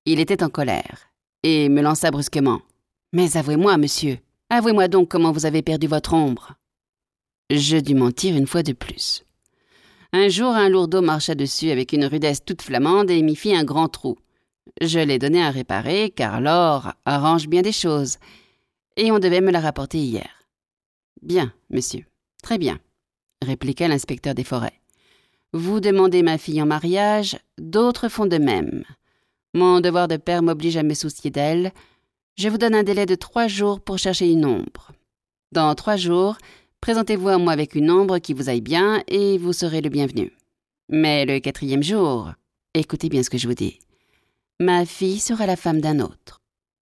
Il était en colère et me lança brusquement. « Mais avouez-moi, monsieur, avouez-moi donc comment vous avez perdu votre ombre. » Je dus mentir une fois de plus. Un jour, un lourdeau marcha dessus avec une rudesse toute flamande et m'y fit un grand trou. Je l'ai donné à réparer, car l'or arrange bien des choses, et on devait me la rapporter hier. « Bien, monsieur, très bien, » répliqua l'inspecteur des forêts. « Vous demandez ma fille en mariage, d'autres font de même. Mon devoir de père m'oblige à me soucier d'elle. Je vous donne un délai de 3 jours pour chercher une ombre. Dans 3 jours, présentez-vous à moi avec une ombre qui vous aille bien et vous serez le bienvenu. Mais le 4e jour, écoutez bien ce que je vous dis, ma fille sera la femme d'un autre.